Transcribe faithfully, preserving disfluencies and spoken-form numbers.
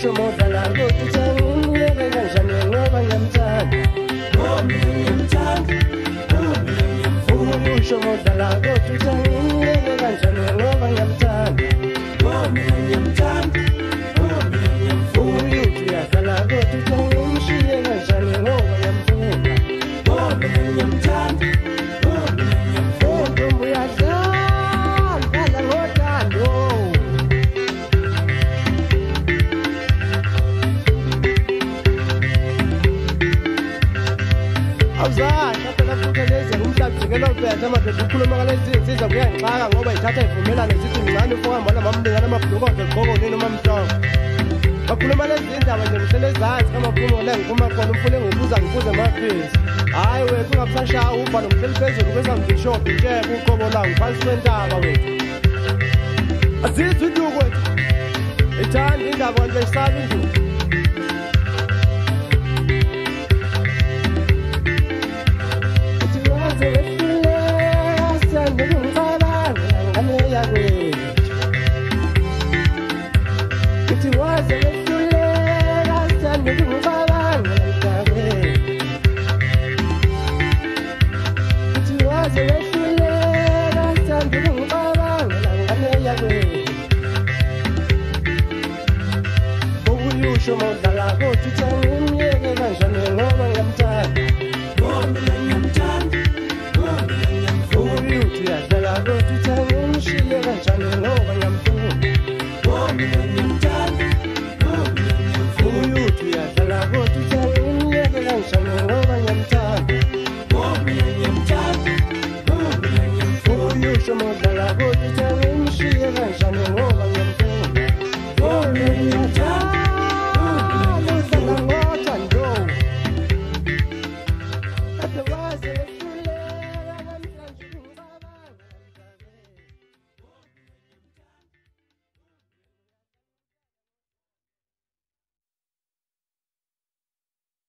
Ubuyusho modala ngotuthengiye kanjani ngoba ngiyamthanda ngoba ngiyamthanda Ubuyusho modala ngotuthengiye kanjani ngoba ngiyamthanda ngoba ngiyamthanda Ubuyusho yadala ngotuthengiye kanjani ngoba ngiyamthanda ngoba ngiyamthanda Ntombi yadala ngothando Awuzange phela futhi lezi umhlabi jikelo phethe amadoda ukhuluma ngalezi insizwa kuyangixaka ngoba ithatha ivumelane sithi ngicane ufowami wala mamlingana amabhuluko egqoko nini mamhlongo bakhuluma lezi indaba nje ngihlele ezansi kamaphumulo la ngiphuma khona umfule ngokubuza ngibuze amaphezi hayi wethu ungabusashaya uba nomhleli phezulu kwezangishophi ntshebe uqobo la ngiphansi kwentaba wethu azizwe induku wethu ithanda indaba kanti ayisali induku It was a little late, I stand with you, It was a little late, I stand with you, Oh, you should not allow to tell him,